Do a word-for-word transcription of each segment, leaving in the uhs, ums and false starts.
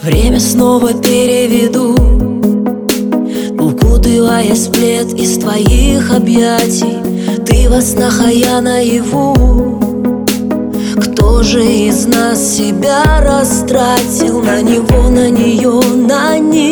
Время снова переведу, укутываясь в плед из твоих объятий. Ты во снах, а я наяву. Кто же из нас себя растратил? На него, на нее, на них.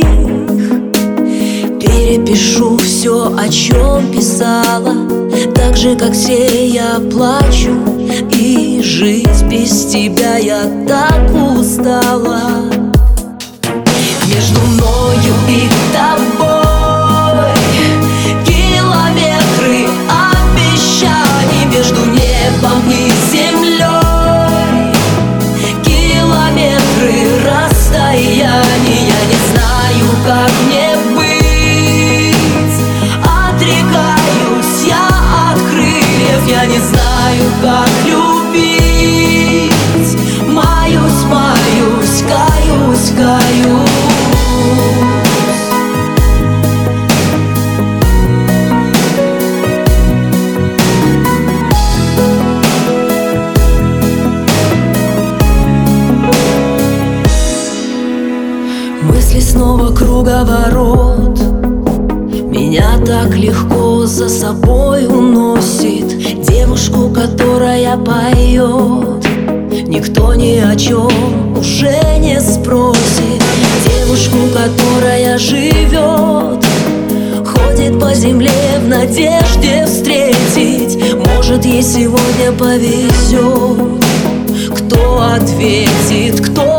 Перепишу все, о чем писала. Так же, как все, я плачу. И жизнь без тебя я так устала. Между мною и тобой километры обещаний. Между небом и землей километры расстояний. Я не знаю, как мне быть. Отрекаюсь я от крыльев. Я не знаю, как любить. Маюсь, маюсь, каюсь, каюсь. Мысли снова круговорот. Меня так легко за собой уносит. Девушку, которая поет, никто ни о чем уже не спросит. Девушку, которая живет, ходит по земле в надежде встретить. Может, ей сегодня повезет. Кто ответит, кто